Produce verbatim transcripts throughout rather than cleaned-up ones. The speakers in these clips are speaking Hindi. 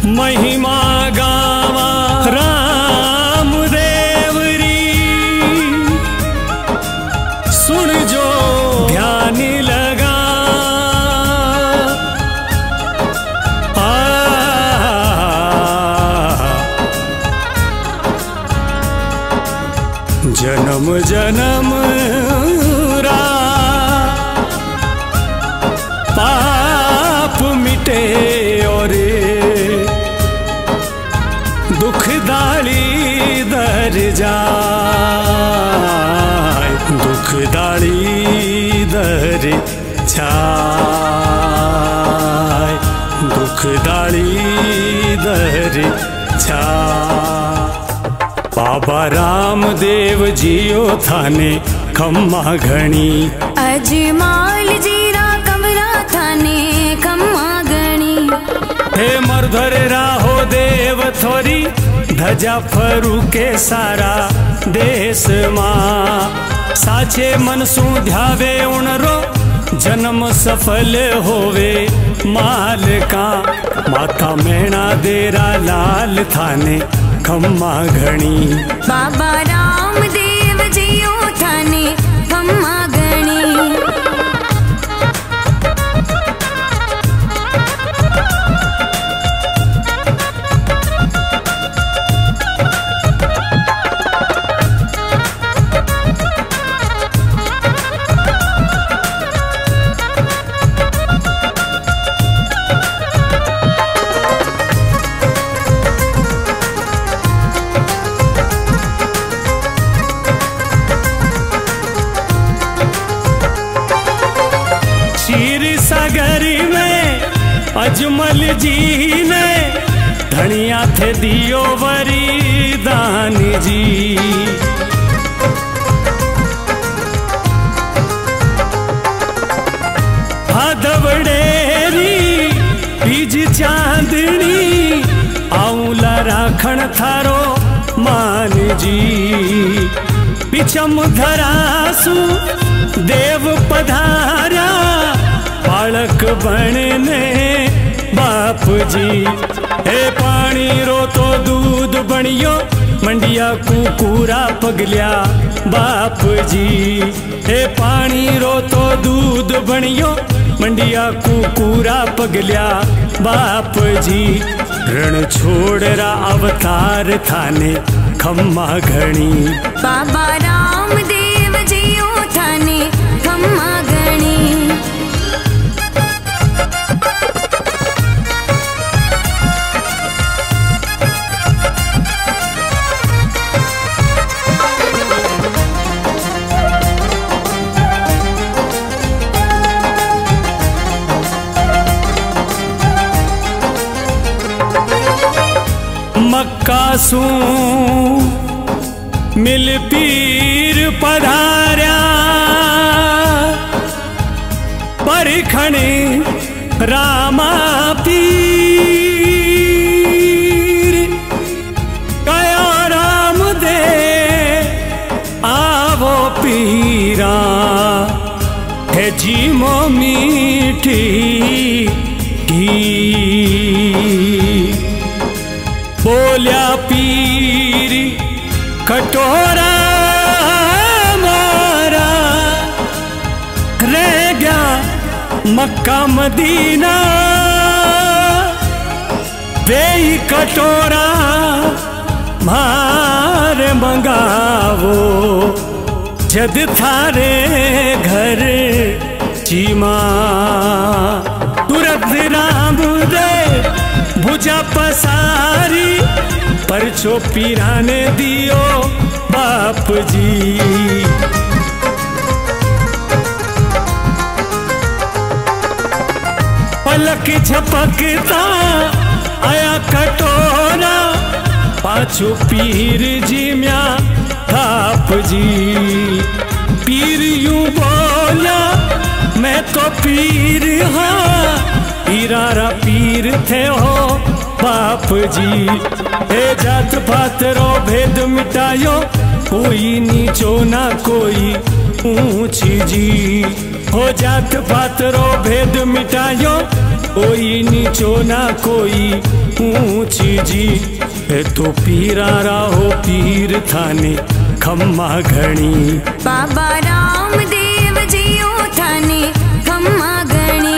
महिमा गावा राम देवरी, सुन जो ध्यान लगा। आ जन्म जन्म रा पाप मिटे और दुख दाली दर जाए, दुख दाली दर छाए, दुख दाली दर छाए। बाबा रामदेव जियो थाने खम्मा घणी, अजमाल जीरा कमरा थाने खम्मा घणी। हे मरधर राहो देव थोरी धजा फरू के सारा देश मां, साचे मनसू ध्यावे उणरो जन्म सफल होवे माल का। माता मैणा देरा लाल थाने खम्मा घणी, बाबा रामदेव जियो थाने खम्मा घणी। क्षीर सागर में अजमल जी ने धनिया थे दियो वरीदान जी। भादवड़ेरी बीज चांदनी आऊला राखण थारो मान जी। पिछम धरासु देव पधारा बालक बनने बाप जी। हे पानी रो तो दूध बनियो मंडिया कुकूरा पगलिया बाप जी। हे पानी रो तो दूध बनियो मंडिया कुकूरा पगलिया बाप जी। रण छोड़ रा अवतार थाने खम्मा घणी, बाबा रामदेव जियो थाने खम्मा घणी। मक्का सू मिल पीर पधार्या परिखणे रामा पीर। कयो राम दे आवो पीरा है जीमो मीठी घी। बोलिया पीर कटोरा मारा रह गया मक्का मदीना। वे कटोरा मार मंगावो जद थारे घर चीमा। तुरंत राम दे भुजा पसारी परछो पीराने दियो बाप जी। पलक झपकता आया कटोरा पाछो पीर जी म्या बाप जी। पीर यूं बोला मैं तो पीर हाँ पीरारा पीर थे हो बाप जी। हे जात पात रो भेद मिटायो कोई नीचो ना कोई ऊंची जी। हो जात पात रो भेद मिटायो कोई नीचो ना कोई ऊंची जी। ए तो पीरा राहो पीर थाने खम्मा घणी। बाबा रामदेव जियो थाने खम्मा घणी।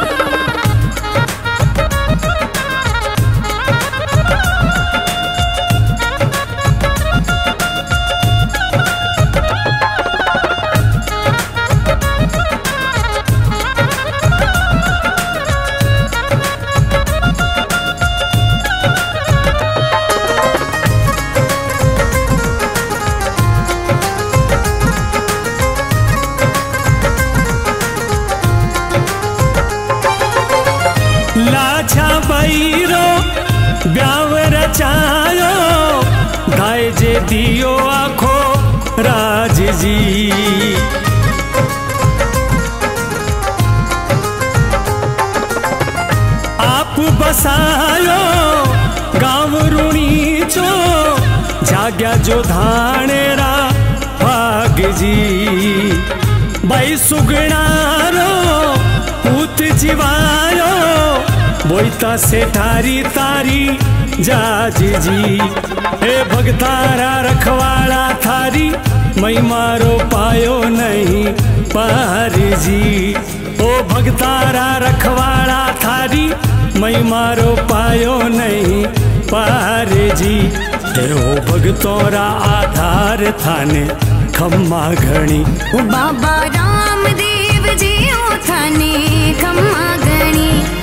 लाछा बैरो ब्याव रचायो गाय जे दियो आखो राज जी। आप बसायो गाँव रूणी चो जाग्या जो धानेरा भाग जी। भाई सुगणारो पूत जीवायो बोईता से ठारी तारी जाज जी। ए भगतारा रखवाड़ा थारी मई मारो पायो नहीं पार जी। ओ भगतारा रखवाड़ा थारी मई मारो पायो नहीं पार जी। ए ओ भगतोरा आधार थाने खम्मा घणी। बाबा रामदेव जियो थाने खम्मा घणी।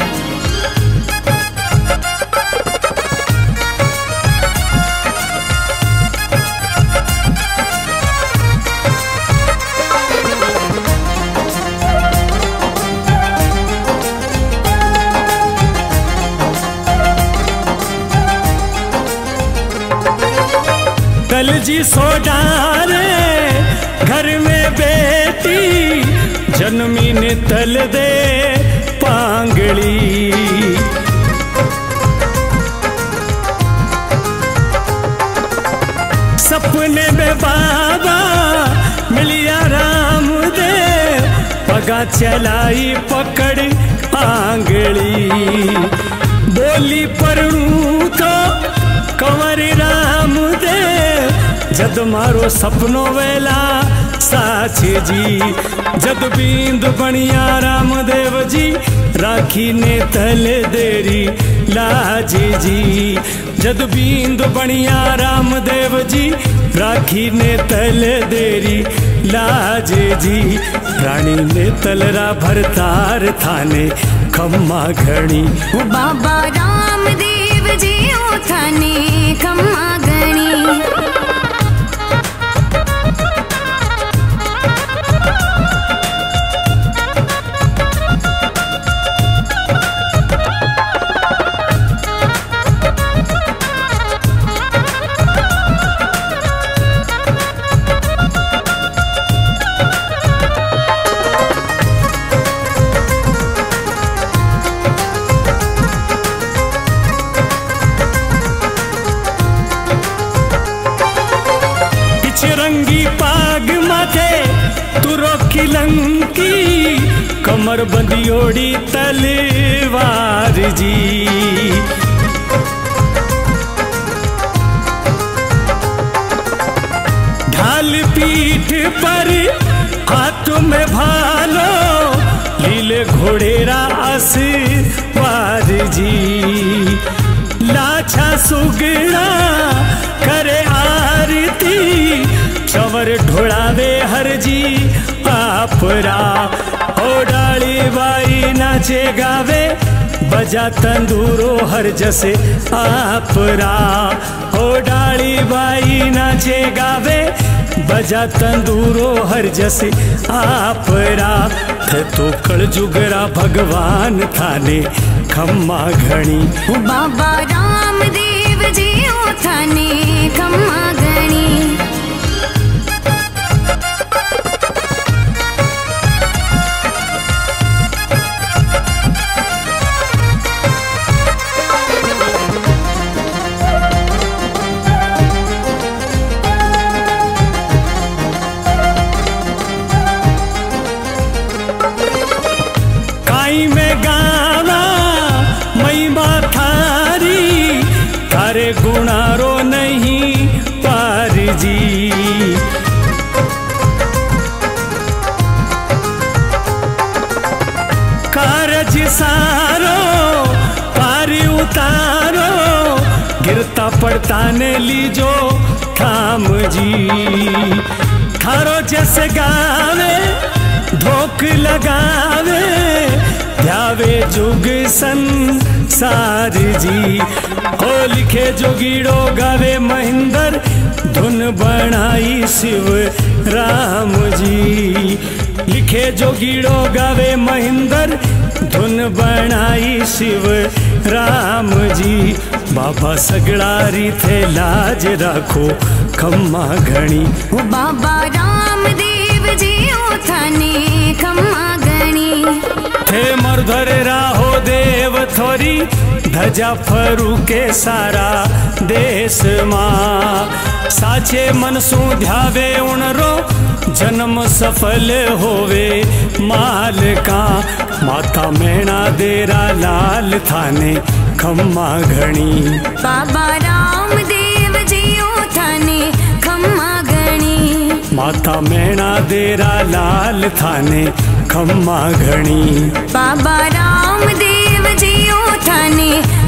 कल जी सोडारे घर में बेटी जन्मी ने तल दे पांगड़ी। सपने में बाबा मिलिया राम दे पगा चलाई पकड़ आंगली। बोली परणू तो कंवर राम दे जद मारो सपनो वेला साचे जी। जद बींद बनिया रामदेव जी राखी ने तल देरी लाजे जी। जद बींद बनिया रामदेव जी राखी ने तल देरी लाजे जी। रानी ने तलरा भरतार थाने खम्मा घणी। बाबा रामदेव जियो थाने खम्मा घणी। लंकी कमर बंदियोड़ी तलवार जी। ढाल पीठ पर हाथ में भालो लीले घोड़ेरा असवार जी। लाछा सुगड़ा करे आरती चवर ढोड़ावे हर जी आपरा। ओ डाली बाई नाचे गावे बजा तंदूरो हर जसे आपरा। ओ डाली बाई नाचे गावे बजा तंदूरो हर जसे आपरा। थे तो कल जुगरा भगवान थाने खम्मा घणी। बाबा रामदेव जियो थाने खम्मा घणी। काई में गावा पढ़ता पढ़ता ने लीजो थाम जी। थारो जैसे गावे धोख लगावे ध्यावे जुग संसार जी। हो लिखे जोगीड़ो गावे महेंद्र धुन बनाई शिव राम जी। लिखे जोगीड़ो गावे महेंद्र धुन बनाई शिव राम जी। बाबा सगड़ारी थे लाज राखो खम्मा घणी। बाबा रामदेव जी थाने खम्मा घणी। थे मरधर राहो देव थोरी धजा फरू के सारा देश मां। साचे मनसू ध्यावे उणरो जन्म सफल होवे माल का। माता मैणा देरा लाल थाने खम्मा घणी। बाबा रामदेव जी थाने खम्मा घणी। माता मैणा देरा लाल थाने खम्मा घणी। बाबा रामदेव जी थाने